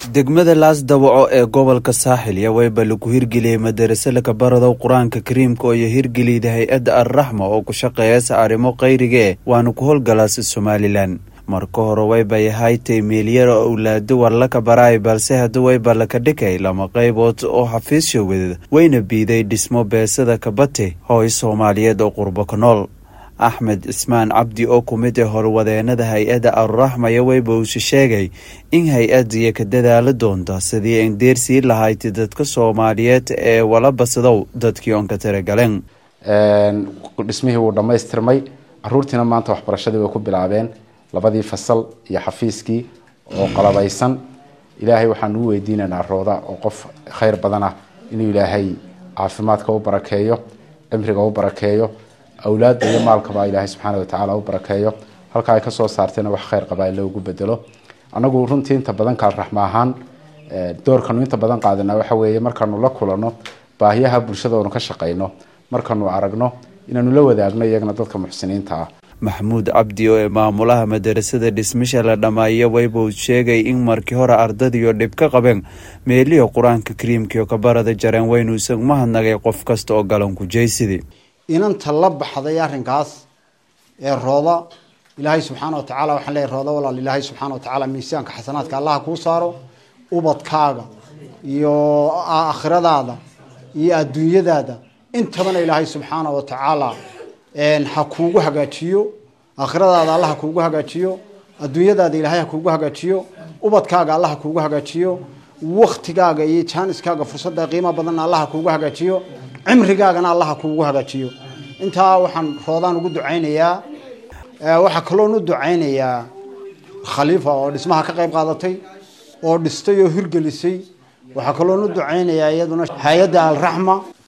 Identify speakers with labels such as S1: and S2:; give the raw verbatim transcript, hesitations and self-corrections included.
S1: degmada laas dawaco ee gobolka saaxil yaa wayba lagu hirgeliyey madarasa laga barado qur-aanka kariimka oo iyo hirgeliyda hay-adda arraxma oo ku shaqeeyasa arrimo qayrige waana ku howlgalaasa somalilan marka hore wayba yahaytay meelyara owlaado warlaka baraay balse hadda wayba laka dhigay lama qaybood oo xafiisyo wadada wayna biiday dhismo beesada kabate hooy soomaaliyeed oo qurbo ka nool axmed ismaan cabdi oo ku mid ah horwadeenada hay-adda arraxma iyo wayba uu sheegay in hay-addiya ka dadaala doonta sidii ay deersii lahayd dadka Soomaaliyeed ee wala basadow dadkii on ka taragaleen
S2: een dhismihii uu dhameystirmay caruurtina maanta waxbarashadii way ku bilaabeen labadii fasal iyo xafiiskii oo qalabaysan ilaahay waxaan u weydiinaynaa rooda oo qof khayr badan ah inuu ilaahay caafimaadka u barakeeyo cimriga u barakeeyo أولاد يمال كبا إلهي سبحانه وتعالى وبركاته هل كاي كسو صارتنا wax khayr qaba ilaa ugu bedelo anagu runtii inta badan ka raxmaahan doorkan inta badan qaadana waxa weeye markaanu la kulano baahiyaha bulshada oo ka shaqeyno markaanu aragno inaanu la wadaagno iyagana dadka muxsiniinta ah
S1: maxamuud cabdi oo maamulaha madarasada dhismaha la dhamaayo wayba uu sheegay in markii hore ardaydu dhib ka qabeen meeliyo quraanka kariimka ka barada jareen waynu isag mahadnaqay qof kasta oo galan ku jeeysidii
S3: inaan talab baxday arrinkaas ee rooda ilaahay subxaanahu wa ta'ala waxaan leeyahay rooda walaal ilaahay subxaanahu wa ta'ala miisaanka xasanaadka Allah ku saaro ubadkaaga iyo aakhiradaada iyo adduunyadaada intaba ilaahay subxaanahu wa ta'ala een ha kuugu hagaajiyo aakhiradaada Allah kuugu hagaajiyo adduunyadaada ilaahay kuugu hagaajiyo ubadkaaga Allah kuugu hagaajiyo waqtigaaga iyo jaaniskaaga fursada qiimo badan Allah kuugu hagaajiyo cimrigaagana Allah kuugu hagaajiyo inta waxaan roodaan ugu duceynayaa waxa kaloo u duceynayaa khalifa oo dhismaha ka qayb qaadatay oo dhistay oo hirgelisay waxa kaloo u duceynayaa iyaduna hay'adda al-raxma